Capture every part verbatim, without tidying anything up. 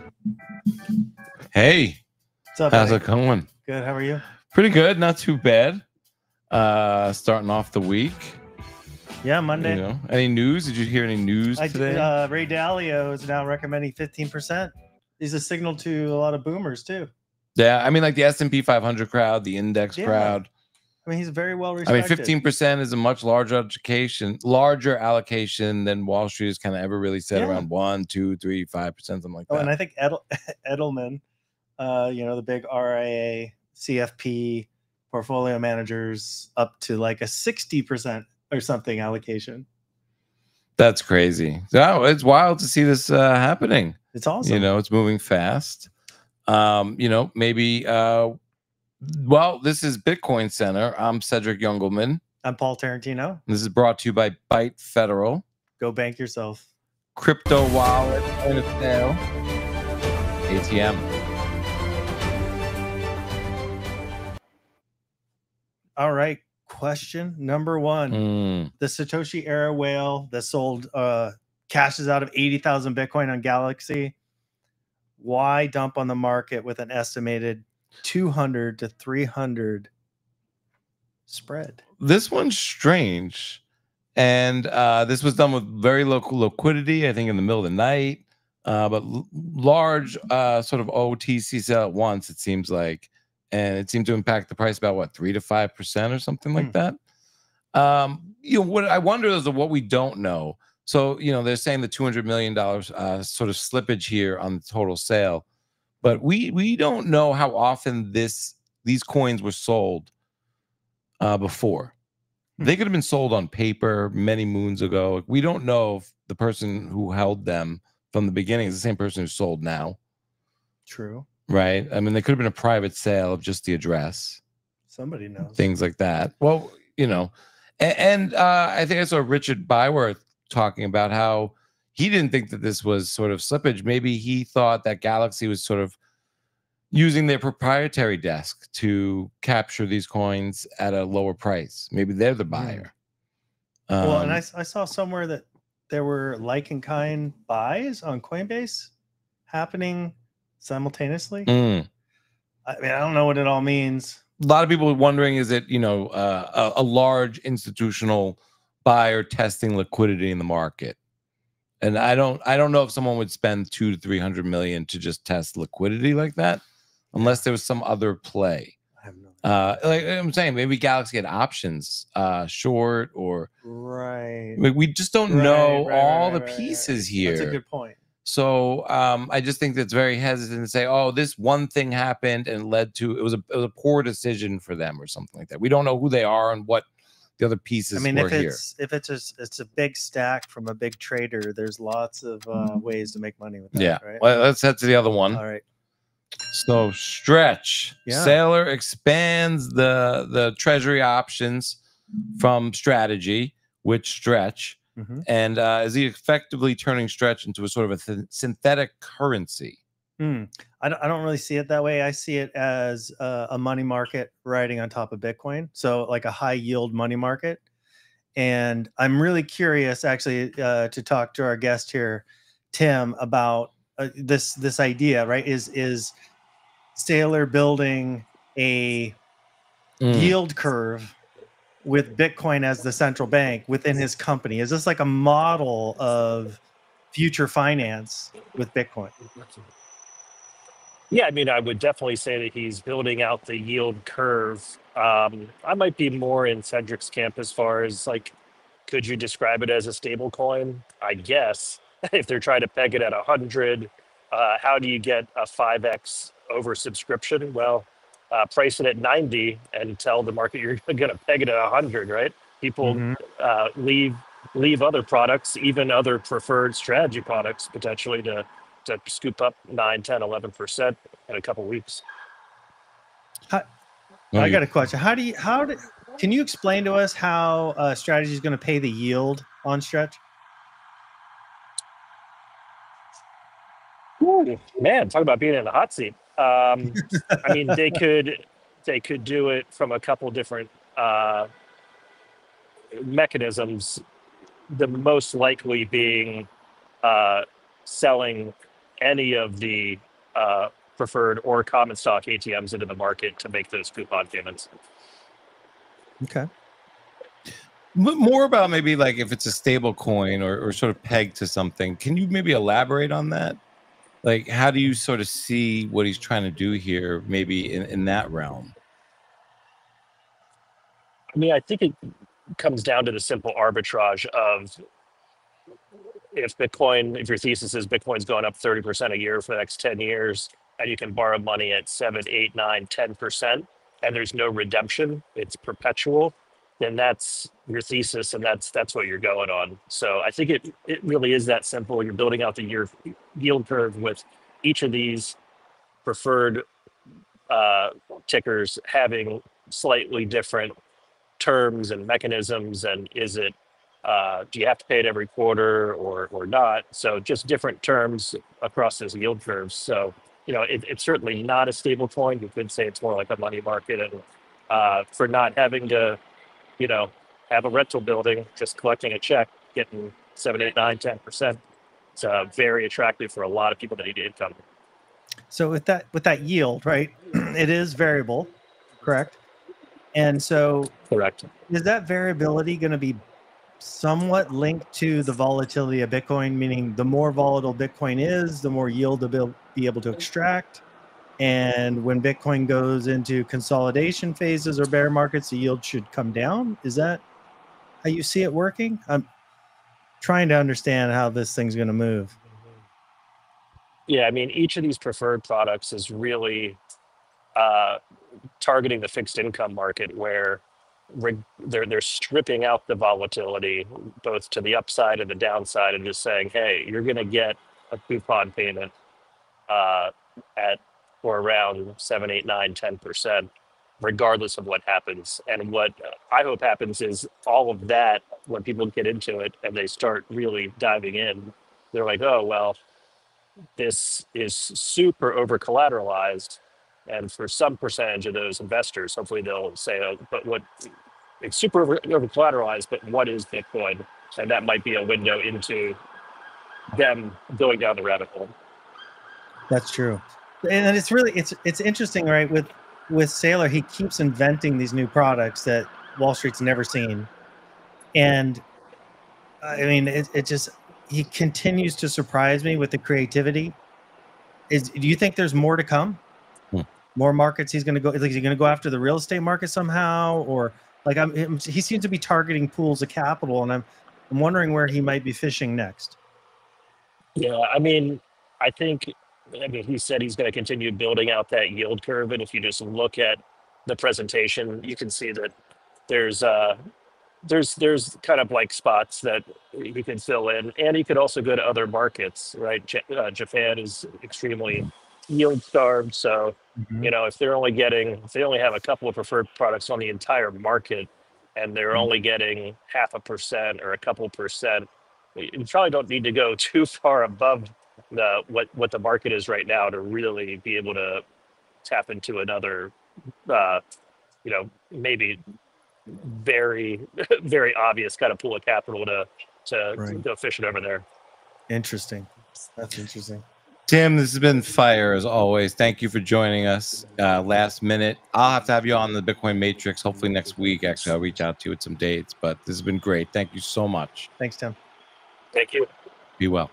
Hey, What's up, how's buddy? it going? Good. How are you? Pretty good, not too bad. Uh, starting off the week. Yeah, Monday. You know, any news? Did you hear any news I, today? uh, Ray Dalio is now recommending fifteen percent. He's a signal to a lot of boomers too. Yeah, I mean, like the S and P five hundred crowd, the index Yeah. crowd. I mean, he's very well I respected. mean, fifteen percent is a much larger education, larger allocation than Wall Street has kind of ever really said. Yeah. Around one, two, three, five percent, something like Oh, that. and I think Edel- Edelman, uh, you know, the big R I A, C F P portfolio managers up to like a sixty percent or something allocation. That's crazy. So it's wild to see this uh, happening. It's awesome. You know, it's moving fast. Um, you know, maybe. Uh, well, this is Bitcoin Center. I'm Cedric Youngelman. I'm Paul Tarantino. This is brought to you by Byte Federal. Go bank yourself. Crypto wallet, point of sale, A T M. All right. Question number one. Mm. The Satoshi era whale that sold uh, cashes out of eighty thousand Bitcoin on Galaxy. Why dump on the market with an estimated two hundred to three hundred spread? This one's strange. And uh, this was done with very local liquidity, I think in the middle of the night. Uh, but l- large uh, sort of O T C sale at once, it seems like. And it seemed to impact the price about what, three to five percent or something like Hmm. that. Um, you know, what I wonder is what we don't know. So, you know, they're saying the two hundred million dollars uh, sort of slippage here on the total sale, but we we don't know how often this these coins were sold uh, before. Hmm. They could have been sold on paper many moons ago. We don't know if the person who held them from the beginning is the same person who sold now, True. right? I mean, they could have been a private sale of just the address. Somebody knows. Things like that. Well, you know, and, and uh, I think I saw Richard Byworth talking about how he didn't think that this was sort of slippage. Maybe he thought that Galaxy was sort of using their proprietary desk to capture these coins at a lower price. Maybe they're the buyer. Well, Um, and I, I saw somewhere that there were like and kind buys on Coinbase happening simultaneously. mm. I mean, I don't know what it all means. A lot of people are wondering, is it, you know, uh, a, a large institutional buyer testing liquidity in the market? And I don't, I don't know if someone would spend two to three hundred million to just test liquidity like that, unless there was some other play. I have no Uh, like I'm saying, maybe Galaxy had options, uh, short or Right. like, we just don't Right, know right, all right, the right, pieces right. here. That's a good point. So um, I just think that's very hesitant to say, oh, this one thing happened and led to it was a it was a poor decision for them or something like that. We don't know who they are and what the other pieces I mean, were if here. it's if it's a it's a big stack from a big trader, there's lots of uh, ways to make money with that. Yeah. Right. Well, let's head to the other one. All right. So Stretch, Yeah. Sailor expands the the treasury options from Strategy, which Stretch, Mhm. and uh, is he effectively turning Stretch into a sort of a th- synthetic currency? Hmm. I don't, I don't really see it that way. I see it as uh, a money market riding on top of Bitcoin. So like a high yield money market. And I'm really curious actually uh, to talk to our guest here, Tim, about uh, this this idea, right? Is is Sailor building a Mm. yield curve with Bitcoin as the central bank within his company? Is this like a model of future finance with Bitcoin? Yeah, I mean, I would definitely say that he's building out the yield curve. Um, I might be more in Cedric's camp as far as like, could you describe it as a stable coin? I guess if they're trying to peg it at one hundred, uh, how do you get a five X oversubscription? Well, uh, price it at ninety and tell the market you're going to peg it at one hundred, right? People Mhm. uh, leave leave other products, even other preferred strategy products, potentially to to scoop up nine, ten, eleven percent in a couple weeks. How, Oh, I you- got a question. How do you how do can you explain to us how uh, strategy is going to pay the yield on Stretch? Ooh, man, talk about being in the hot seat. Um, I mean, they could they could do it from a couple different uh, mechanisms. The most likely being uh, selling any of the uh, preferred or common stock A T Ms into the market to make those coupon payments. Okay. More about maybe like if it's a stable coin or, or sort of pegged to something. Can you maybe elaborate on that? Like, how do you sort of see what he's trying to do here, maybe in, in that realm? I mean, I think it comes down to the simple arbitrage of if Bitcoin, if your thesis is Bitcoin's going up thirty percent a year for the next ten years, and you can borrow money at seven, eight, nine, ten percent, and there's no redemption, it's perpetual, then that's your thesis, and that's that's what you're going on. So I think it it really is that simple. You're building out the year yield curve with each of these preferred uh, tickers having slightly different terms and mechanisms, and is it uh, do you have to pay it every quarter or or not? So just different terms across this yield curve. So you know it, it's certainly not a stable coin. You could say it's more like a money market, and uh, for not having to you know have a rental building, just collecting a check, getting seven, eight, nine, ten percent. It's uh, very attractive for a lot of people that need income. So with that with that yield, right? It is variable, correct? And so Correct. is that variability going to be somewhat linked to the volatility of Bitcoin, meaning the more volatile Bitcoin is, the more yield to be able to extract? And when Bitcoin goes into consolidation phases or bear markets, the yield should come down? Is that how you see it working? I'm trying to understand how this thing's going to move. Yeah, I mean, each of these preferred products is really uh, targeting the fixed income market, where re- they're they're stripping out the volatility both to the upside and the downside, and just saying, hey, you're going to get a coupon payment uh, at or around seven, eight, nine, ten percent, regardless of what happens. And what I hope happens is all of that, when people get into it and they start really diving in, they're like, oh well, this is super over collateralized, and for some percentage of those investors, hopefully they'll say, oh, but what it's super over, over collateralized, but what is Bitcoin? And that might be a window into them going down the rabbit hole. That's true. And it's really it's it's interesting, right? With with Saylor, he keeps inventing these new products that Wall Street's never seen. And I mean, it, it just he continues to surprise me with the creativity. Is do you think there's more to come? Hmm. More markets he's going to go? Is he going to go after the real estate market somehow, or like I'm? He seems to be targeting pools of capital, and I'm I'm wondering where he might be fishing next. Yeah, I mean, I think. I mean, he said he's going to continue building out that yield curve, and if you just look at the presentation, you can see that there's uh, there's there's kind of like spots that he can fill in, and he could also go to other markets, right? J- uh, Japan is extremely yield starved, so Mhm. you know if they're only getting if they only have a couple of preferred products on the entire market, and they're Mhm. only getting half a percent or a couple percent, you probably don't need to go too far above the what what the market is right now to really be able to tap into another uh you know maybe very very obvious kind of pool of capital to to Right. go fishing over there. Interesting. That's interesting. Tim, this has been fire as always. Thank you for joining us uh, last minute. I'll have to have you on the Bitcoin Matrix hopefully next week. Actually, I'll reach out to you with some dates, but this has been great. Thank you so much. Thanks, Tim. Thank you. Be well.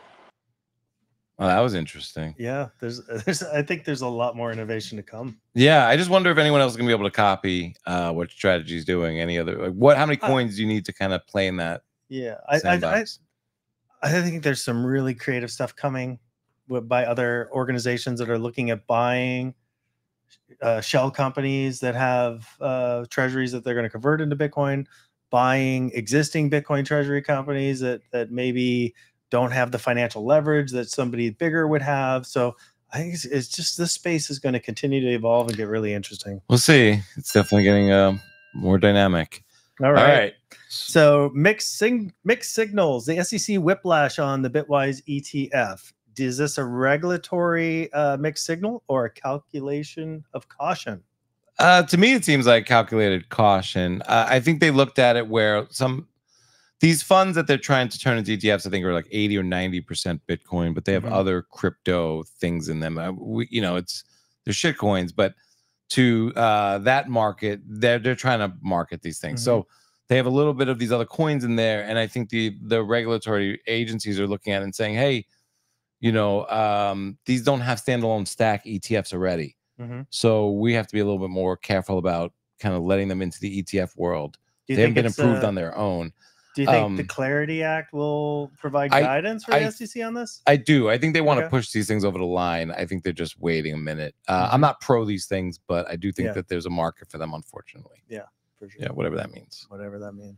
Oh, that was interesting. Yeah, there's there's I think there's a lot more innovation to come. Yeah, I just wonder if anyone else is gonna be able to copy uh, what Strategy's doing. Any other like what? How many Uh, coins do you need to kind of play in that Yeah, I I, I sandbox? I think there's some really creative stuff coming with, by other organizations that are looking at buying uh, shell companies that have uh, treasuries that they're going to convert into Bitcoin, buying existing Bitcoin treasury companies that that maybe don't have the financial leverage that somebody bigger would have. So I think it's, it's just this space is going to continue to evolve and get really interesting. We'll see. It's definitely getting uh, more dynamic. All All right. right. So mixed sing- mixed signals. The S E C whiplash on the Bitwise E T F. Is this a regulatory uh, mixed signal or a calculation of caution? Uh, to me, it seems like calculated caution. Uh, I think they looked at it where some these funds that they're trying to turn into E T Fs, I think are like eighty or ninety percent Bitcoin, but they have Mhm. other crypto things in them. Uh, we, you know, it's they're shit coins, but to uh, that market, they're they're trying to market these things. Mhm. So they have a little bit of these other coins in there, and I think the the regulatory agencies are looking at it and saying, hey, you know, um, these don't have standalone stack E T Fs already. Mhm. So we have to be a little bit more careful about kind of letting them into the E T F world. Do you They haven't think been it's approved uh, on their own. do you think the Um, Clarity Act will provide I- guidance for I- the S E C on this? I do. I think they want to Okay. push these things over the line. I think they're just waiting a minute. Uh, Mhm. I'm not pro these things, but I do think Yeah. that there's a market for them, unfortunately. For sure. Yeah, whatever that means. Whatever that means.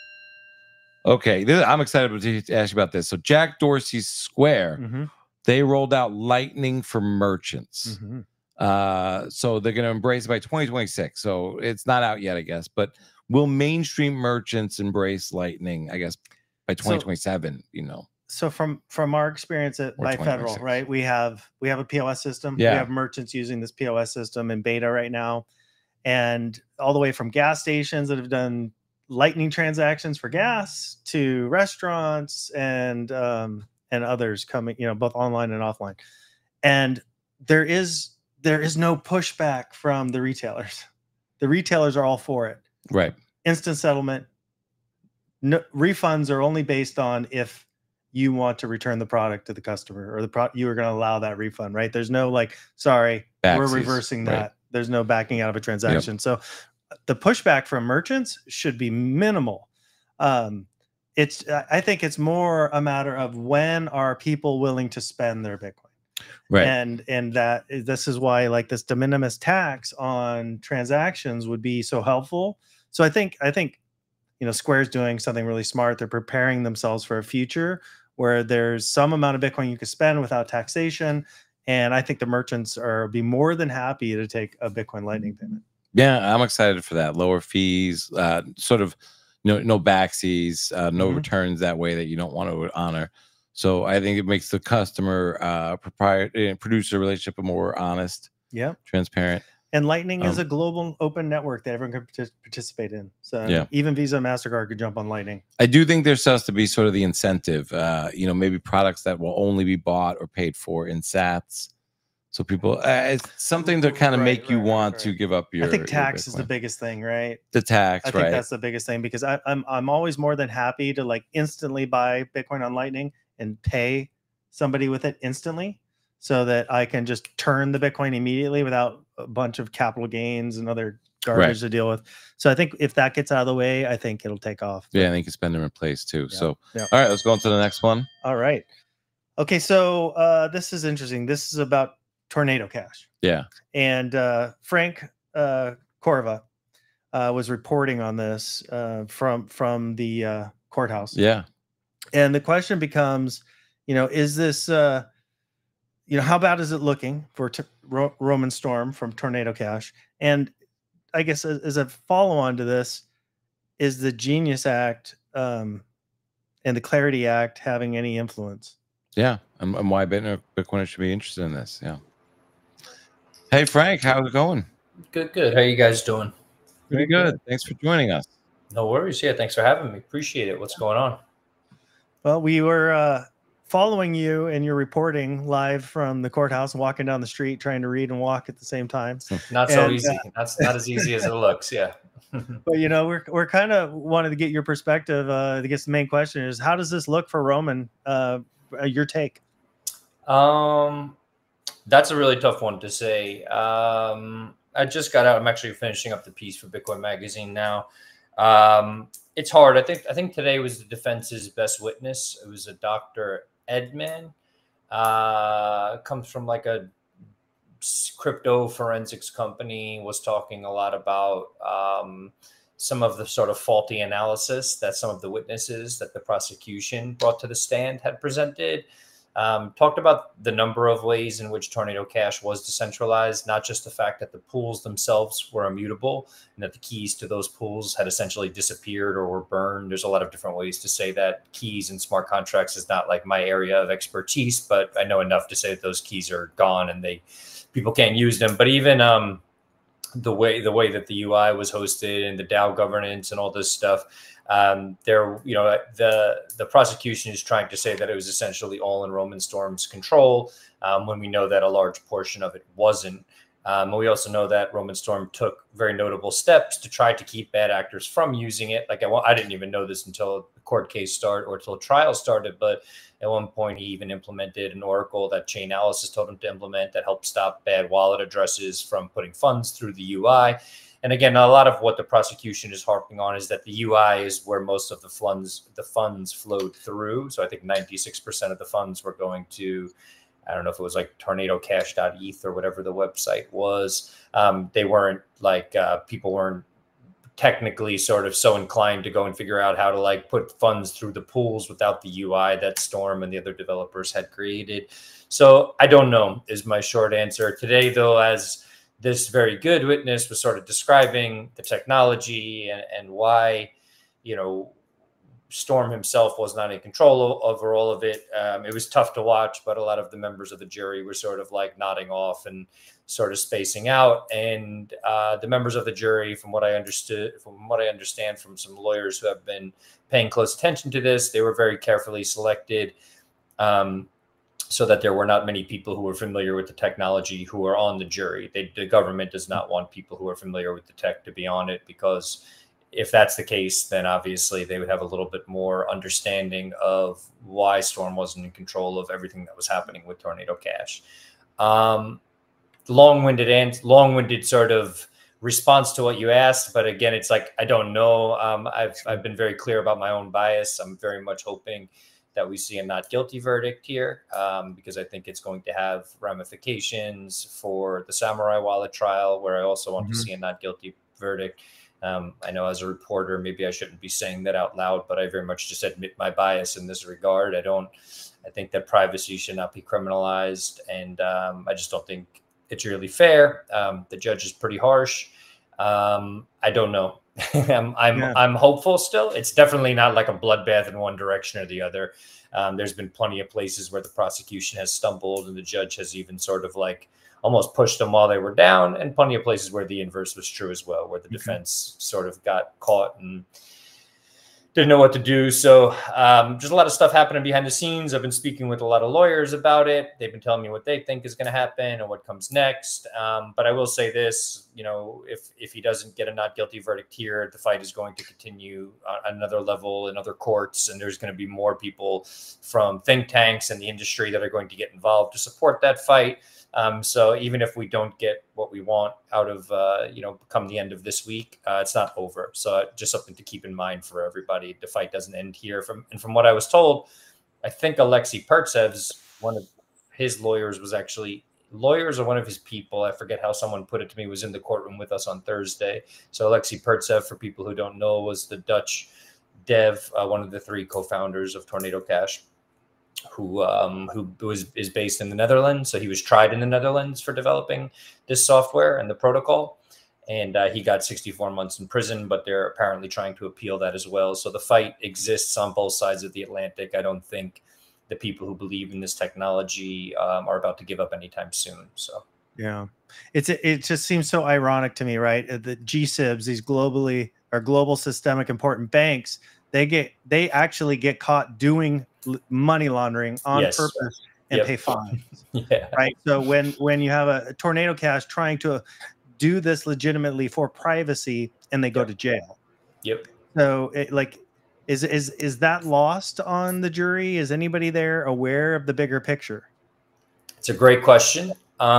Okay, this, I'm excited to, to ask you about this. So Jack Dorsey's Square, Mm-hmm. they rolled out Lightning for merchants. Mm-hmm. Uh, so they're going to embrace it by twenty twenty-six. So it's not out yet, I guess. But will mainstream merchants embrace Lightning? I guess by twenty twenty-seven. You know. So from from our experience at Or by Federal, twenty twenty-six. right? We have we have a P O S system. Yeah. We have merchants using this P O S system in beta right now, and all the way from gas stations that have done Lightning transactions for gas to restaurants and um, and others coming, you know, both online and offline. And there is there is no pushback from the retailers. The retailers are all for it. Right. Instant settlement. No, refunds are only based on if you want to return the product to the customer, or the pro you are going to allow that refund, right? There's no like, sorry, we're Backsies, reversing right. that. There's no backing out of a transaction. So the pushback from merchants should be minimal. Um, it's I I think it's more a matter of when are people willing to spend their Bitcoin. Right. And and that is- this is why like this de minimis tax on transactions would be so helpful. So I think I think you know Square's doing something really smart. They're preparing themselves for a future where there's some amount of Bitcoin you can spend without taxation, and I think the merchants are be more than happy to take a Bitcoin Lightning payment. Yeah, I'm excited for that. Lower fees, uh, sort of no no backsies, uh, no Mhm. returns that way that you don't want to honor. So I think it makes the customer uh, proprietor producer relationship a more honest, Yeah. transparent. And Lightning is Um, a global open network that everyone can partic- participate in. So Yeah. even Visa and MasterCard could jump on Lightning. I do think there starts to be sort of the incentive, uh, you know, maybe products that will only be bought or paid for in sats. So people, uh, it's something to kind of Right, make you right, right, want right. to give up your. I think your tax is the Bitcoin. biggest thing, right? The tax, I think right? that's the biggest thing because I, I'm I'm always more than happy to like instantly buy Bitcoin on Lightning and pay somebody with it instantly, so that I can just turn the Bitcoin immediately without a bunch of capital gains and other garbage Right. to deal with. So I think if that gets out of the way, I think it'll take off. Yeah, and you can spend them in place too. Yeah, So, yeah. all right, let's go on to the next one. All right. Okay, so uh, this is interesting. This is about Tornado Cash. Yeah. And uh, Frank uh, Corva uh, was reporting on this uh, from from the uh, courthouse. Yeah. And the question becomes, you know, is this, uh, you know, how bad is it looking for t- Ro- Roman Storm from Tornado Cash? And I guess as, as a follow-on to this, is the Genius Act um, and the Clarity Act having any influence? Yeah. And, and why Bitcoin Bitcoiners should be interested in this. Yeah. Hey, Frank, how's it going? Good, good. How you guys doing? Pretty good. Thanks for joining us. No worries. Yeah, thanks for having me. Appreciate it. What's going on? Well, we were uh, following you and your reporting live from the courthouse and walking down the street trying to read and walk at the same time. Not so And, easy. That's not as easy as it looks. Yeah. But you know, we're we're kind of wanted to get your perspective. Uh, I guess the main question is, how does this look for Roman? Uh, your take? Um, that's a really tough one to say. Um, I just got out. I'm actually finishing up the piece for Bitcoin Magazine now. Um, it's hard. I think I think today was the defense's best witness. It was a Doctor Edman. Uh, comes from like a crypto forensics company, was talking a lot about um, some of the sort of faulty analysis that some of the witnesses that the prosecution brought to the stand had presented. Um, talked about the number of ways in which Tornado Cash was decentralized, not just the fact that the pools themselves were immutable and that the keys to those pools had essentially disappeared or were burned. There's a lot of different ways to say that. Keys and smart contracts is not like my area of expertise, but I know enough to say that those keys are gone and they people can't use them. But even um, the way the way that the U I was hosted and the DAO governance and all this stuff, Um, there, you know, the the prosecution is trying to say that it was essentially all in Roman Storm's control, um, when we know that a large portion of it wasn't. Um, and we also know that Roman Storm took very notable steps to try to keep bad actors from using it. Like I, I didn't even know this until the court case started or until trial started, but at one point he even implemented an oracle that Chainalysis told him to implement that helped stop bad wallet addresses from putting funds through the U I. And again, a lot of what the prosecution is harping on is that the U I is where most of the funds the funds flowed through. So I think ninety-six percent of the funds were going to, I don't know if it was like tornado cash dot E T H or whatever the website was. Um, they weren't like uh, people weren't technically sort of so inclined to go and figure out how to like put funds through the pools without the U I that Storm and the other developers had created. So I don't know is my short answer today, though, as this very good witness was sort of describing the technology and, and why, you know, Storm himself was not in control over all of it. Um, it was tough to watch, but a lot of the members of the jury were sort of like nodding off and sort of spacing out. And uh, the members of the jury, from what I understood, from what I understand from some lawyers who have been paying close attention to this, they were very carefully selected um, so that there were not many people who were familiar with the technology who were on the jury. They, the government does not want people who are familiar with the tech to be on it, because if that's the case, then obviously they would have a little bit more understanding of why Storm wasn't in control of everything that was happening with Tornado Cash. Um, long-winded and long-winded sort of response to what you asked, but again, it's like I don't know. Um, I've I've been very clear about my own bias. I'm very much hoping that we see a not guilty verdict here, um, because I think it's going to have ramifications for the Samurai Wallet trial, where I also want mm-hmm. to see a not guilty verdict. Um, I know as a reporter, maybe I shouldn't be saying that out loud, but I very much just admit my bias in this regard. I don't, I think that privacy should not be criminalized. And um, I just don't think it's really fair. Um, the judge is pretty harsh. Um, I don't know. I'm, I'm, yeah. I'm hopeful still. It's definitely not like a bloodbath in one direction or the other. Um, there's been plenty of places where the prosecution has stumbled and the judge has even sort of like almost pushed them while they were down, and plenty of places where the inverse was true as well, where the okay. defense sort of got caught and didn't know what to do. So um, there's a lot of stuff happening behind the scenes. I've been speaking with a lot of lawyers about it. They've been telling me what they think is going to happen and what comes next. Um, but I will say this, you know, if, if he doesn't get a not guilty verdict here, the fight is going to continue on another level in other courts. And there's going to be more people from think tanks and the industry that are going to get involved to support that fight. Um, so even if we don't get what we want out of, uh, you know, come the end of this week, uh, it's not over. So just something to keep in mind for everybody. The fight doesn't end here. From and from what I was told, I think Alexei Pertsev's, one of his lawyers was actually lawyers or one of his people. I forget how someone put it to me, was in the courtroom with us on Thursday. So Alexei Pertsev, for people who don't know, was the Dutch dev, uh, one of the three co-founders of Tornado Cash, who um, who was is based in the Netherlands. So he was tried in the Netherlands for developing this software and the protocol. And uh, he got sixty-four months in prison, but they're apparently trying to appeal that as well. So the fight exists on both sides of the Atlantic. I don't think the people who believe in this technology um, are about to give up anytime soon. So yeah, it's it just seems so ironic to me, right? The G S I Bs, these globally or global systemic important banks, they get they actually get caught doing money laundering on yes. purpose and yep. pay fines. yeah. Right. So when when you have a Tornado Cash trying to do this legitimately for privacy and they go yep. to jail. Yep. So it, like, is is is that lost on the jury? Is anybody there aware of the bigger picture? It's a great question.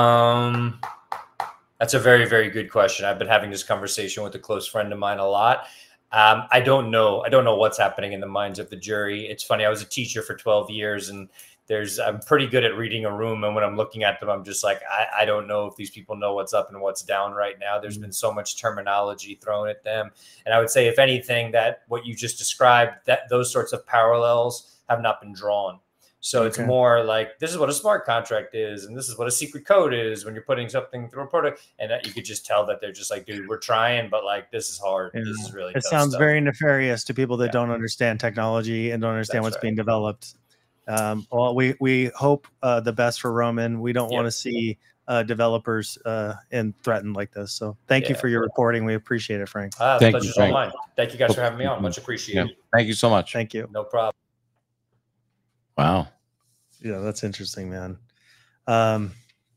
Um, that's a very, very good question. I've been having this conversation with a close friend of mine a lot. Um, I don't know. I don't know what's happening in the minds of the jury. It's funny. I was a teacher for twelve years, and there's I'm pretty good at reading a room. And when I'm looking at them, I'm just like, I, I don't know if these people know what's up and what's down right now. There's been so much terminology thrown at them. And I would say, if anything, that what you just described, that those sorts of parallels have not been drawn. So okay. it's more like, this is what a smart contract is, and this is what a secret code is when you're putting something through a product. And that you could just tell that they're just like, dude, we're trying, but like, this is hard. Yeah. This is really It tough sounds stuff. very nefarious to people that yeah. don't understand technology and don't understand That's what's right. being developed. Um, well, we we hope uh, the best for Roman. We don't Yep. want to see uh, developers uh, and threatened like this. So thank you Yeah. for your reporting. We appreciate it, Frank. Ah, the Thank you, pleasure's all Frank. mine. Thank you guys for having me on. Much Yeah. appreciated. Thank you so much. Thank you. No problem. Wow. Yeah, that's interesting, man. Um,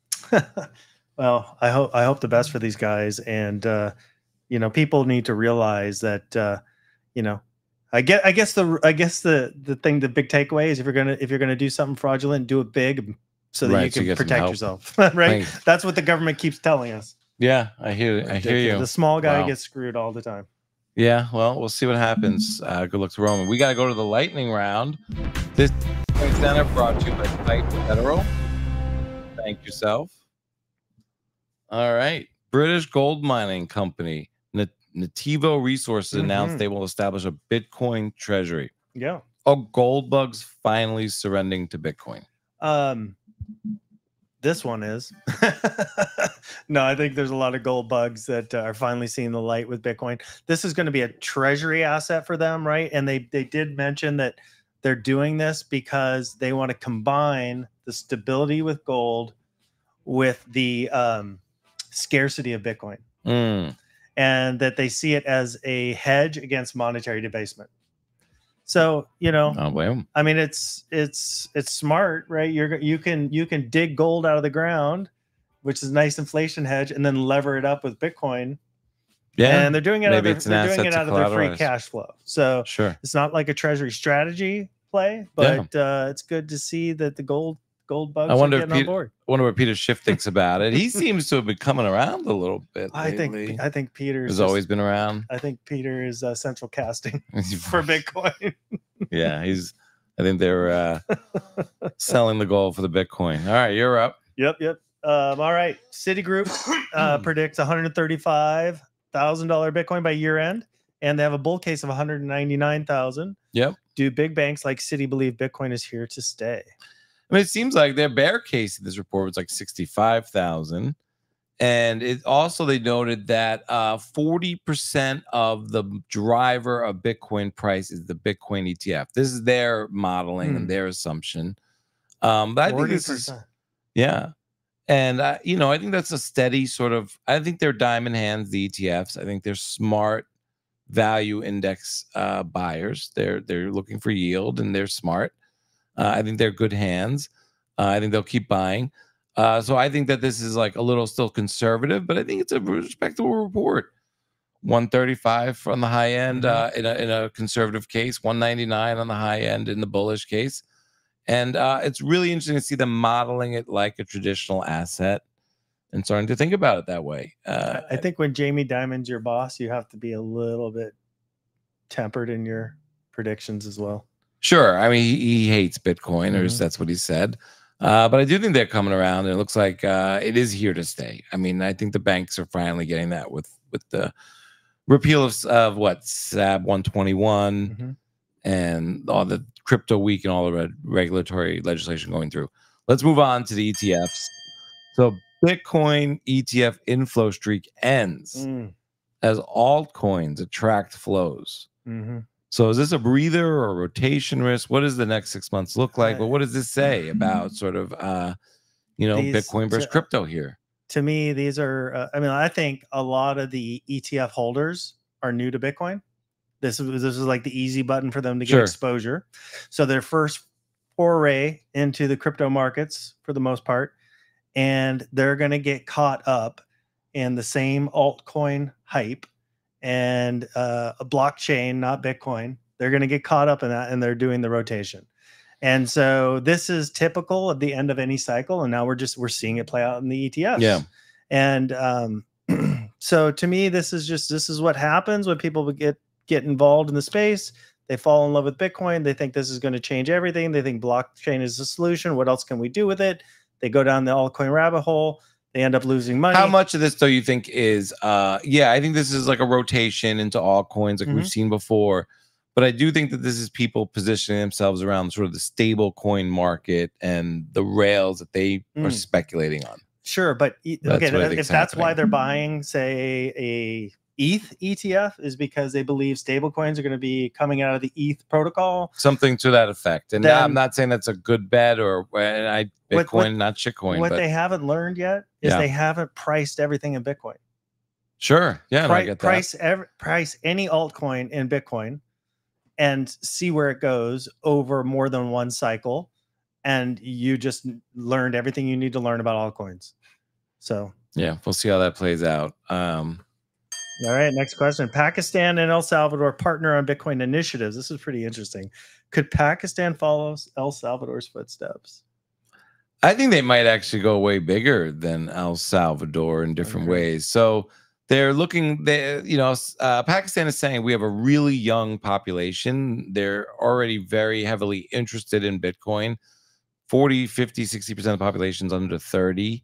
well, I hope I hope the best for these guys, and uh, you know, people need to realize that uh, you know, I get I guess the I guess the the thing the big takeaway is if you're gonna if you're gonna do something fraudulent, do it big so that Right, you so can you get some protect help. yourself. Right? Thanks. That's what the government keeps telling us. Yeah, I hear. I hear Ridiculous. you. The small guy Wow. gets screwed all the time. Yeah, well, we'll see what happens. Uh, good luck to Roman. We got to go to the lightning round. This center brought to you by Fight Federal. Thank yourself. All right. British gold mining company Nat- Nativo Resources announced Mhm. they will establish a Bitcoin treasury. Yeah. Oh, gold bugs finally surrendering to Bitcoin. Um, this one is. No, I think there's a lot of gold bugs that uh, are finally seeing the light with Bitcoin. This is going to be a treasury asset for them, right? And they they did mention that they're doing this because they want to combine the stability with gold with the um, scarcity of Bitcoin, Mm, and that they see it as a hedge against monetary debasement. So, you know, oh, well, I mean, it's it's it's smart, right? You're you can you can dig gold out of the ground, which is a nice inflation hedge, and then lever it up with Bitcoin. yeah, And they're doing it out of maybe their, it's an they're doing asset it to out of their free collateralize. cash flow. So sure. it's not like a treasury strategy play, but uh, it's good to see that the gold gold bugs I wonder are if getting on Peter, board. I wonder what Peter Schiff thinks about it. He seems to have been coming around a little bit I lately. think I think Peter's Has just- always been around. I think Peter is uh, central casting for Bitcoin. Yeah, he's. I think they're uh, selling the gold for the Bitcoin. All right, you're up. Yep, yep. Um, all right. Citigroup uh, predicts one hundred thirty-five thousand dollars Bitcoin by year end, and they have a bull case of one hundred ninety-nine thousand. Yep. Do big banks like Citi believe Bitcoin is here to stay? I mean, it seems like their bear case in this report was like sixty-five thousand. And it also, they noted that uh, forty percent of the driver of Bitcoin price is the Bitcoin E T F. This is their modeling Hmm. and their assumption. Um, but I think this is, forty percent. yeah. And, uh, you know, I think that's a steady sort of, I think they're diamond hands, the E T Fs. I think they're smart value index uh, buyers. They're, they're looking for yield and they're smart. Uh, I think they're good hands. Uh, I think they'll keep buying. Uh, so I think that this is like a little still conservative, but I think it's a respectable report. one thirty-five on the high end Mhm. uh, in, a, in a conservative case, one ninety-nine on the high end in the bullish case. And uh, it's really interesting to see them modeling it like a traditional asset and starting to think about it that way. Uh, I I think when Jamie Dimon's your boss, you have to be a little bit tempered in your predictions as well. Sure. I mean, he, he hates Bitcoin, or Mhm. that's what he said. Uh, but I do think they're coming around, and it looks like uh, it is here to stay. I mean, I think the banks are finally getting that with with the repeal of, of what S A B one twenty-one Mhm. and all the crypto week and all the re- regulatory legislation going through. Let's move on to the E T Fs. So Bitcoin E T F inflow streak ends Mm. as altcoins attract flows. Mhm. So is this a breather or a rotation risk? What does the next six months look like? But what does this say about sort of, uh, you know, These- Bitcoin versus to- crypto here? To me, these are, uh, I mean, I think a lot of the E T F holders are new to Bitcoin. This is, this is like the easy button for them to get Sure. exposure. So their first foray into the crypto markets for the most part, and they're going to get caught up in the same altcoin hype and uh, a blockchain, not Bitcoin. They're going to get caught up in that, and they're doing the rotation. And so this is typical of the end of any cycle, and now we're just we're seeing it play out in the E T Fs. Yeah. And um, so to me, this is just this is what happens when people get get involved in the space. They fall in love with Bitcoin. They think this is going to change everything. They think blockchain is the solution. What else can we do with it? They go down the altcoin rabbit hole. They end up losing money. How much of this do you think is, uh, yeah, I think this is like a rotation into altcoins like we've Mhm. seen before. But I do think that this is people positioning themselves around sort of the stable coin market and the rails that they are Mm. speculating on. Sure, but e- That's okay, what I if think is that's why happening. they're buying, say, a E T H E T F is because they believe stablecoins are going to be coming out of the E T H protocol. Something to that effect. And Then- I'm not saying that's a good bet or and I Bitcoin, What- what- not shitcoin. What but they haven't learned yet is Yeah. they haven't priced everything in Bitcoin. sure. Yeah, no, I Pri- get that. price every, price any altcoin in Bitcoin and see where it goes over more than one cycle, and you just learned everything you need to learn about altcoins. So, Yeah, we'll see how that plays out. Um, all right, next question. Pakistan and El Salvador partner on Bitcoin initiatives. This is pretty interesting. Could Pakistan follow El Salvador's footsteps? I think they might actually go way bigger than El Salvador in different Okay. ways. So they're looking, they, you know, uh, Pakistan is saying we have a really young population. They're already very heavily interested in Bitcoin. forty, fifty, sixty percent of the population's under thirty.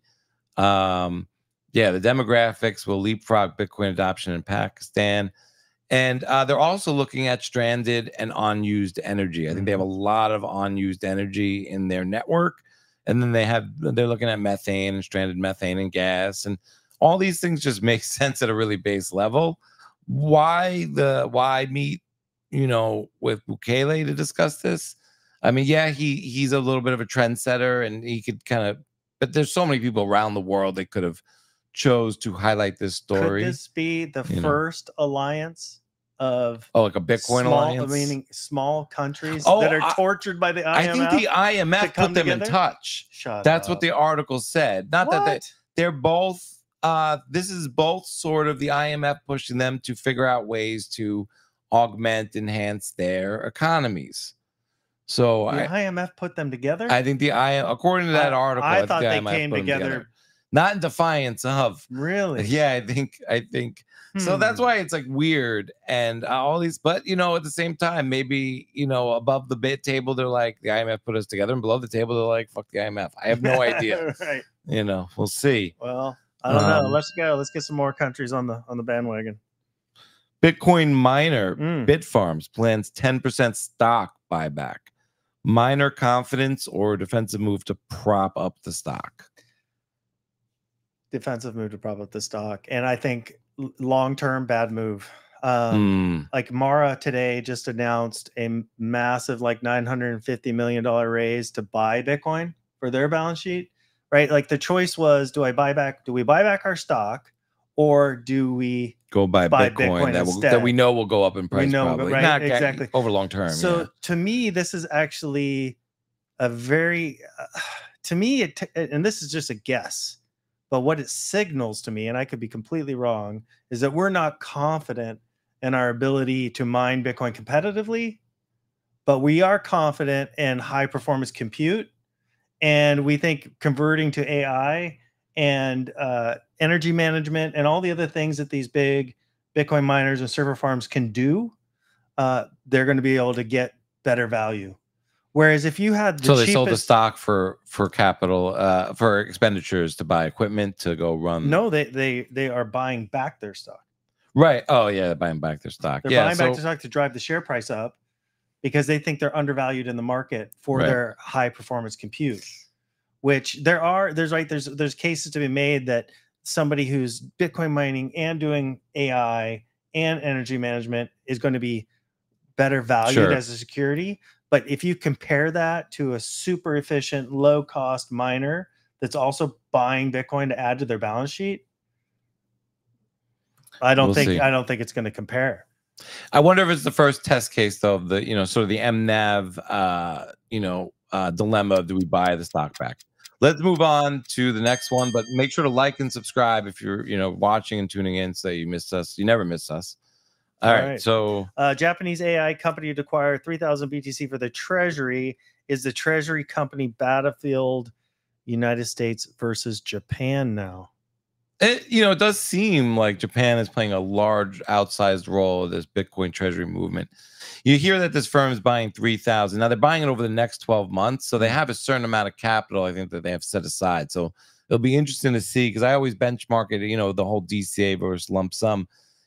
Um, yeah, the demographics will leapfrog Bitcoin adoption in Pakistan. And uh, they're also looking at stranded and unused energy. I think they have a lot of unused energy in their network. And then they have, they're looking at methane and stranded methane and gas. And all these things just make sense at a really base level. Why the, why meet, you know, with Bukele to discuss this? I mean, yeah, he he's a little bit of a trendsetter and he could kind of, but there's so many people around the world that could have chose to highlight this story. Could this be the you know. first alliance of Oh, like a Bitcoin small, alliance? meaning small countries Oh, that are I- tortured by the I I M F? think the I M F come put them in together? touch. Shut That's up. what the article said. Not that they, What? they're both uh this is both sort of the I M F pushing them to figure out ways to augment, enhance their economies. So The I, I M F put them together? I think the I according to that I- article, I think thought the they I M F came put them together- not in defiance of. Really? Yeah, I think I think so. That's Hmm. why it's like weird and uh, all these, but you know, at the same time, maybe you know, above the bit table, they're like the I M F put us together, and below the table, they're like fuck the I M F. I have no idea. Right. You know, we'll see. Well, I don't know. Um, Let's go. Let's get some more countries on the on the bandwagon. Bitcoin miner Mm. Bitfarms plans ten percent stock buyback. Miner confidence or defensive move to prop up the stock. Defensive move to prop up the stock, and I think long term bad move. Um, Hmm. Like Mara today just announced a m- massive like nine hundred fifty million dollar raise to buy Bitcoin for their balance sheet, right? Like the choice was, do I buy back? Do we buy back our stock, or do we? Go buy, Buy Bitcoin, Bitcoin that, will, instead. that we know will go up in price. know, probably right, Not ga- exactly. over long term. So yeah. to me, this is actually a very, uh, to me, it t- and this is just a guess, but what it signals to me, and I could be completely wrong, is that we're not confident in our ability to mine Bitcoin competitively, but we are confident in high performance compute. And we think converting to A I and uh, energy management and all the other things that these big Bitcoin miners and server farms can do, uh, they're going to be able to get better value. Whereas if you had the So they sold the cheapest- stock for for capital uh for expenditures to buy equipment to go run. no, they they they are buying back their stock. Right. Oh yeah, they're buying back their stock. They're yeah. buying so, back their stock to drive the share price up because they think they're undervalued in the market for Right. their high performance compute. Which there are, there's right, there's there's cases to be made that somebody who's Bitcoin mining and doing A I and energy management is going to be better valued Sure. as a security. But if you compare that to a super efficient, low cost miner that's also buying Bitcoin to add to their balance sheet, I don't We'll think see. I don't think it's going to compare. I wonder if it's the first test case though of the you know sort of the M NAV uh you know uh dilemma of do we buy the stock back. Let's move on to the next one, but make sure to like and subscribe if you're you know watching and tuning in so you missed us. You never miss us. All All right, right. so Uh, Japanese A I company to acquire three thousand B T C for the Treasury is the Treasury company Battlefield United States versus Japan now. it you know it does seem like Japan is playing a large outsized role in this Bitcoin treasury movement. You hear that this firm is buying three thousand. Now they're buying it over the next twelve months, so they have a certain amount of capital I think that they have set aside. So it'll be interesting to see because I always benchmark it, you know, the whole D C A versus lump sum.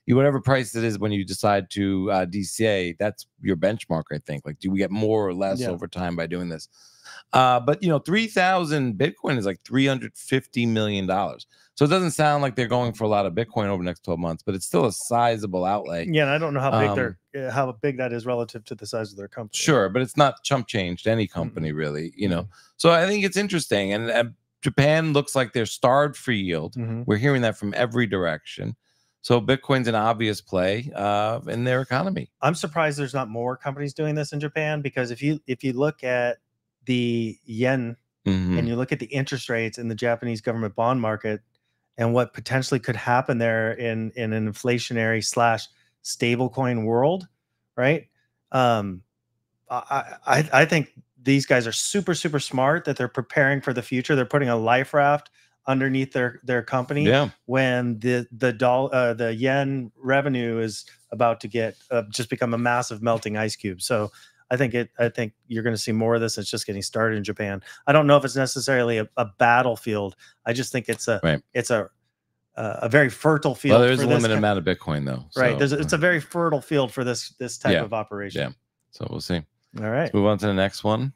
you whatever price it is when you decide to uh, D C A, that's your benchmark, I think. Like, do we get more or less Yeah. over time by doing this? Uh, but you know, three thousand Bitcoin is like three hundred fifty million dollars. So it doesn't sound like they're going for a lot of Bitcoin over the next twelve months, but it's still a sizable outlay. Yeah, and I don't know how big Um, they're uh, how big that is relative to the size of their company. Sure, but it's not chump change to any company, really, you know. So I think it's interesting. And uh, Japan looks like they're starved for yield. Mhm. We're hearing that from every direction. So Bitcoin's an obvious play uh, in their economy. I'm surprised there's not more companies doing this in Japan, because if you if you look at the yen Mhm. and you look at the interest rates in the Japanese government bond market and what potentially could happen there in in an inflationary slash stablecoin world, right? Um, I, I I think these guys are super super smart, that they're preparing for the future. They're putting a life raft underneath their their company Yeah. when the the doll uh, the yen revenue is about to get uh, just become a massive melting ice cube. So I think it I think you're going to see more of this. It's just getting started in Japan. I don't know if it's necessarily a, a battlefield. I just think it's a Right. it's a uh, a very fertile field. Well, there's for a this limited ki- amount of Bitcoin, though. right. So, There's a, it's a very fertile field for this this type Yeah. of operation. yeah. So we'll see. All right. Let's move on to the next one.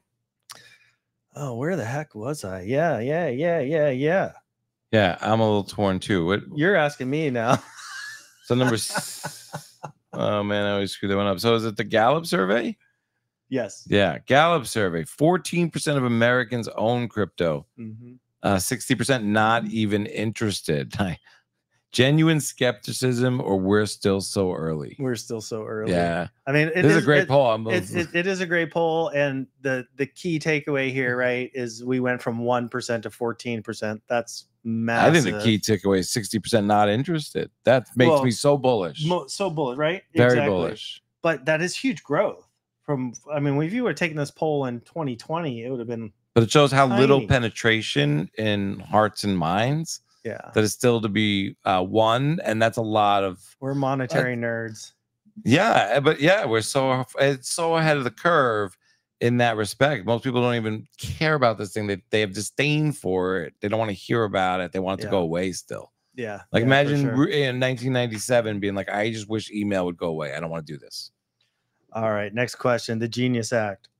Oh, where the heck was I? Yeah, yeah, yeah, yeah, yeah. Yeah, I'm a little torn too. What? You're asking me now. So number. s- oh man, I always screw that one up. So is it the Gallup survey? Yes. Yeah, Gallup survey. fourteen percent of Americans own crypto. Mhm. Uh, sixty percent not even interested. Genuine skepticism, or we're still so early. We're still so early. Yeah, I mean, it this is a great it, poll. I'm, It, it, it is a great poll, and the the key takeaway here, right, is we went from one percent to fourteen percent. That's I massive. think the key takeaway is sixty percent not interested. That makes Well, me so bullish. Mo- so bullish, right? Very Exactly. bullish. But that is huge growth. From I mean, if you were taking this poll in twenty twenty, it would have been But it shows how little Tiny. penetration in hearts and minds yeah. that is still to be uh, won, and that's a lot of We're monetary nerds. yeah. But yeah, we're so it's so ahead of the curve in that respect. Most people don't even care about this thing. They they have disdain for it. They don't want to hear about it. They want it Yeah. to go away still. Yeah. Like yeah, for imagine sure. re- in nineteen ninety-seven being like, I just wish email would go away. I don't want to do this. All right, next question. The Genius Act.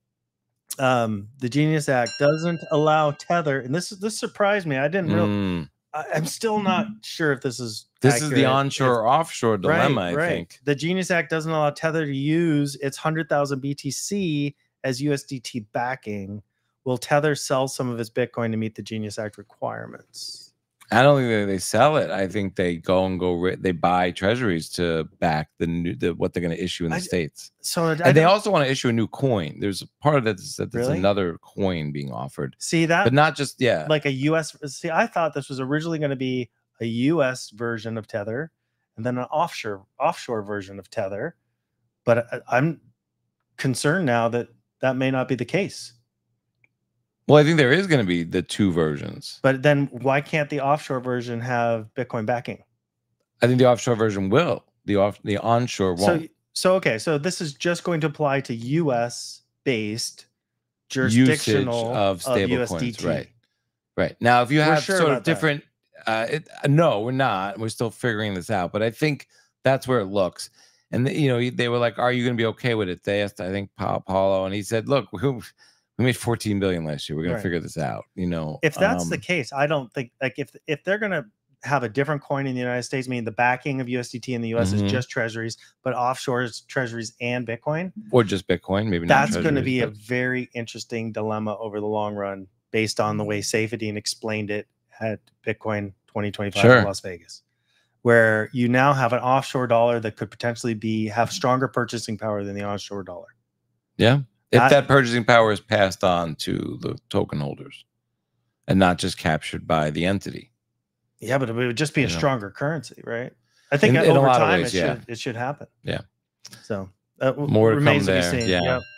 Um, the Genius Act doesn't allow tether, and this this surprised me. I didn't really. Mm. I, I'm still not sure if this is. This is accurate. the onshore offshore If- dilemma, right, I right. think. The Genius Act doesn't allow Tether to use its one hundred thousand B T C as U S D T backing. Will Tether sell some of its Bitcoin to meet the Genius Act requirements? I don't think that they sell it. I think they go and go. Ri- They buy treasuries to back the new the, what they're going to issue in the I- states, So I and they don't- also want to issue a new coin. There's a part of that that there's Really? another coin being offered, see that but not just yeah. like a U S. See, I thought this was originally going to be a U S version of Tether, and then an offshore offshore version of Tether. But I, I'm concerned now that that may not be the case. Well, I think there is going to be the two versions. But then why can't the offshore version have Bitcoin backing? I think the offshore version will. The off the onshore won't. So, so okay, so this is just going to apply to U S based Usage jurisdictional of stable U S D coins, T. right? Right now, if you We're have sure sort about of that. different, uh, it, uh, no, we're not. We're still figuring this out. But I think that's where it looks. And the, you know, they were like, "Are you going to be okay with it?" They asked, I think, Pa- Paulo, and he said, "Look, we, we made fourteen billion last year. We're going Right. to figure this out." You know, If that's the um, case, I don't think like if if they're gonna have a different coin in the United States, meaning the backing of U S D T in the U S Mhm. is just treasuries, but offshore is treasuries and Bitcoin, or just Bitcoin, maybe not that's going to treasuries, be a but- very interesting dilemma over the long run based on the way Safedine explained it at Bitcoin twenty twenty-five Sure. in Las Vegas, where you now have an offshore dollar that could potentially be have stronger purchasing power than the onshore dollar. yeah. If That- that purchasing power is passed on to the token holders and not just captured by the entity. Yeah, but it would just be a You know. stronger currency, right? I think In- in a over lot of time ways, it yeah. should it should happen. Yeah. So uh, w- More to come remains to be there, seen. yeah. Yep.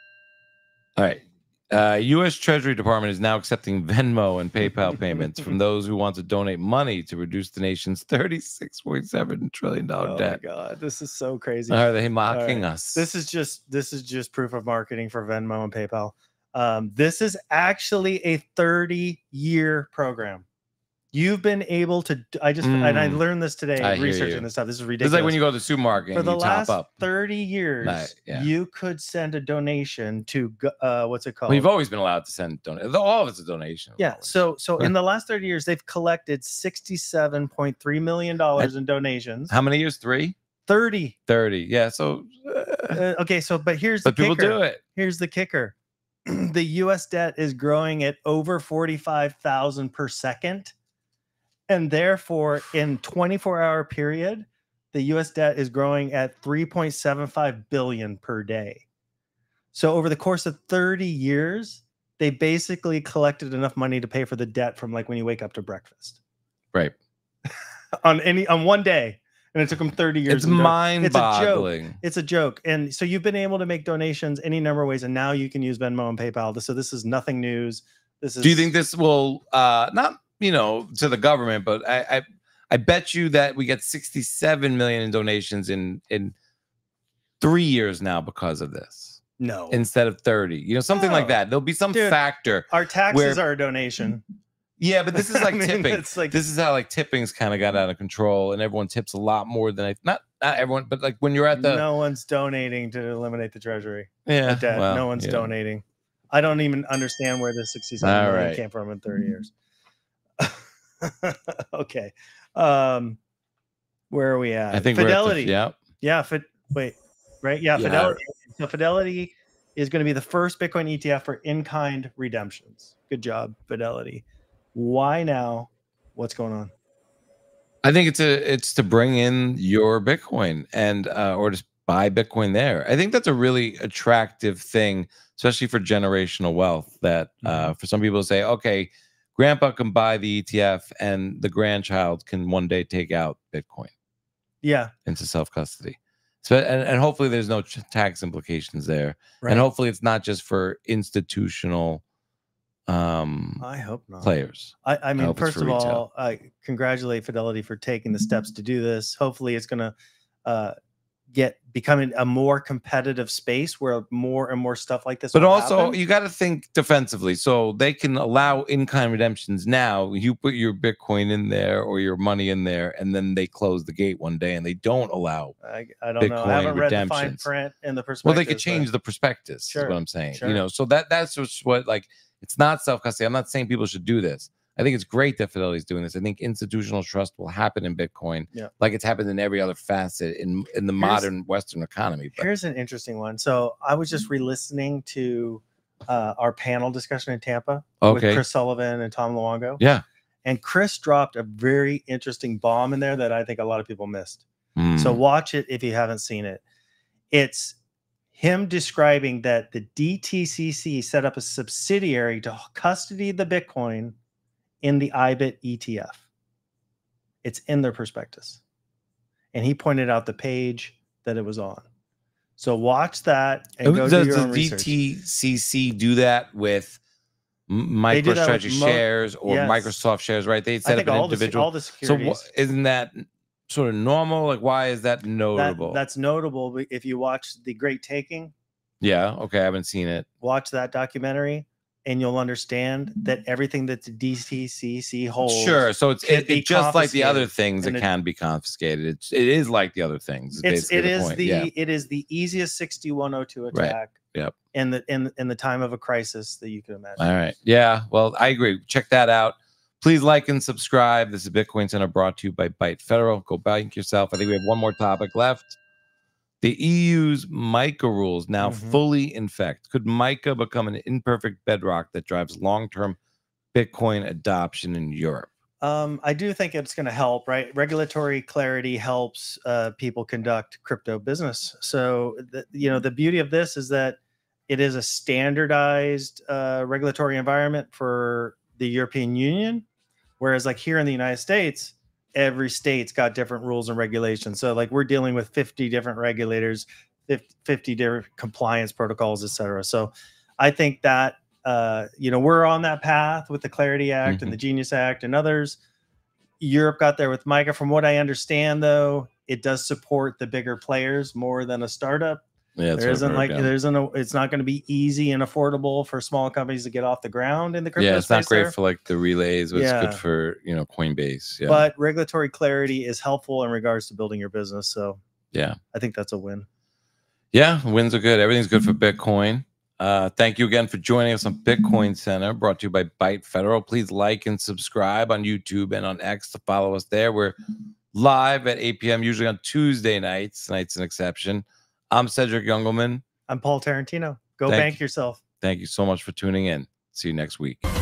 All right. Uh, U S Treasury Department is now accepting Venmo and PayPal payments from those who want to donate money to reduce the nation's thirty-six point seven trillion dollars Oh my debt. god, this is so crazy. Are they mocking right. us? This is just this is just proof of marketing for Venmo and PayPal. Um, this is actually a thirty year program. You've been able to. I just and I Mm. learned this today I hear researching you. this stuff. This is It's ridiculous. like when you go to the supermarket For and the you last top up. thirty years, Right, yeah. you could send a donation to go- uh, what's it called? Well, you've always been allowed to send donations. All of it's a donation. Yeah. always. So so in the last thirty years, they've collected sixty-seven point three million dollars in donations. How many years? Three? thirty. thirty. Yeah. So, uh, Uh, okay. So but here's but the people kicker. do it. Here's the kicker. The U S debt is growing at over forty-five thousand per second. And therefore, in twenty-four hour period, the U S debt is growing at three point seven five billion per day. So over the course of thirty years, they basically collected enough money to pay for the debt from like when you wake up to breakfast Right. on any on one day. And it took them thirty years. It's to do it. mind-boggling. It's a joke. And so you've been able to make donations any number of ways, and now you can use Venmo and PayPal. So this is nothing news. This is Do you think this will uh not, you know, to the government, but I I, I bet you that we get sixty-seven million in donations in in three years now because of this no instead of thirty. You know, something like No. that. There'll be some Dude, factor. our taxes where- are a donation. Yeah, but this is like I mean, tipping. it's like- this is how like tipping's kind of got out of control, and everyone tips a lot more than I not not everyone, but like when you're at the No one's donating to eliminate the treasury. yeah, The debt. well, no one's yeah. donating. I don't even understand where the sixty-seven All million right. came from in thirty years. Okay. Um, where are we at? I think Fidelity. We're at the, yeah. Yeah. Fi- wait. Right. Yeah. Yeah. Fidelity. So Fidelity is going to be the first Bitcoin E T F for in-kind redemptions. Good job, Fidelity. Why now? What's going on? I think it's a it's to bring in your Bitcoin and uh, or just buy Bitcoin there. I think that's a really attractive thing, especially for generational wealth. That uh, for some people to say, okay, grandpa can buy the E T F and the grandchild can one day take out Bitcoin Yeah. into self custody. So and, and hopefully there's no ch- tax implications there, Right. and hopefully it's not just for institutional um, I hope not. players. I, I mean, hope it's first for of retail. all, I congratulate Fidelity for taking the steps to do this. Hopefully, it's going to uh, get becoming a more competitive space where more and more stuff like this. But will also, happen. you got to think defensively. So they can allow in-kind redemptions now. You put your Bitcoin in there or your money in there, and then they close the gate one day and they don't allow. I, I don't know. I haven't Bitcoin read the fine redemptions. print and the perspective. Well, they could change the prospectus. Sure, Is what I'm saying. sure. You know, so that that's just what like it's not self-custody. I'm not saying people should do this. I think it's great that Fidelity is doing this. I think institutional trust will happen in Bitcoin, Yeah. like it's happened in every other facet in in the Here's- modern Western economy. But Here's an interesting one. So I was just re-listening to uh, our panel discussion in Tampa with Okay. Chris Sullivan and Tom Luongo. yeah. And Chris dropped a very interesting bomb in there that I think a lot of people missed. So Mm. watch it if you haven't seen it. It's him describing that the D T C C set up a subsidiary to custody the Bitcoin in the I B I T E T F. It's in their prospectus. And he pointed out the page that it was on. So watch that and go do Does your the own research. D T C C do that with m- They do that with MicroStrategy mo- shares or yes. Microsoft shares, right? They I set up think an all the, individual. all the So securities. what, isn't that sort of normal? Like, why is that that, notable? that's notable if you watch The Great Taking. yeah. Okay. I haven't seen it. Watch that documentary and you'll understand that everything that the D T C C holds. Sure. So it's could it, be it just like the other confiscated, things, it and it- can be confiscated. It's it is like the other things. is It's basically it the is point. the yeah. it is the easiest sixty-one oh two Right. attack. Yep. In the in in the time of a crisis that you can imagine. All right. Yeah. Well, I agree. Check that out. Please like and subscribe. This is Bitcoin Center brought to you by Byte Federal. Go bank yourself. I think we have one more topic left. The E U's MiCA rules now Mhm. fully in effect. Could MiCA become an imperfect bedrock that drives long-term Bitcoin adoption in Europe? Um, I do think it's going to help, right? Regulatory clarity helps uh, people conduct crypto business. So, the, you know, the beauty of this is that it is a standardized uh, regulatory environment for the European Union, whereas, like here in the United States, every state's got different rules and regulations. So, like we're dealing with fifty different regulators, fifty, fifty different compliance protocols, et cetera. So, I think that uh, you know, we're on that path with the Clarity Act Mhm. and the Genius Act and others. Europe got there with MiCA. From what I understand, though, it does support the bigger players more than a startup. Yeah, there isn't like there isn't a, it's not going to be easy and affordable for small companies to get off the ground in the crypto Yeah, it's not space great there. for like the relays, but Yeah. it's good for, you know, Coinbase. Yeah. But regulatory clarity is helpful in regards to building your business. So yeah, I think that's a win. Yeah, wins are good. Everything's good for Bitcoin. Uh, thank you again for joining us on Bitcoin Center, brought to you by Byte Federal. Please like and subscribe on YouTube and on X to follow us there. We're live at eight p m, usually on Tuesday nights. Tonight's an exception. I'm Cedric Youngelman. I'm Paul Tarantino. Go Thank bank you. yourself. Thank you so much for tuning in. See you next week.